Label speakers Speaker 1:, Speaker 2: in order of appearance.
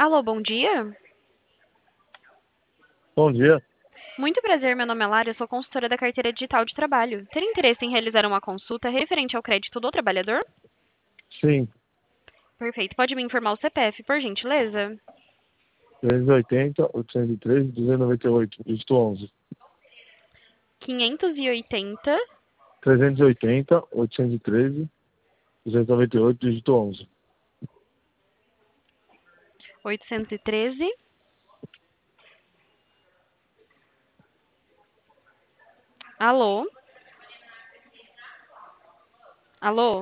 Speaker 1: Alô, bom dia.
Speaker 2: Bom dia.
Speaker 1: Muito prazer, meu nome é Lara, eu sou consultora da carteira digital de trabalho. Teria interesse em realizar uma consulta referente ao crédito do trabalhador?
Speaker 2: Sim,
Speaker 1: Perfeito. Pode me informar o CPF, por gentileza?
Speaker 2: 380, 813, 298, dígito 11.
Speaker 1: 580,
Speaker 2: 380, 813, 298, dígito 11.
Speaker 1: 813. Alô? Alô?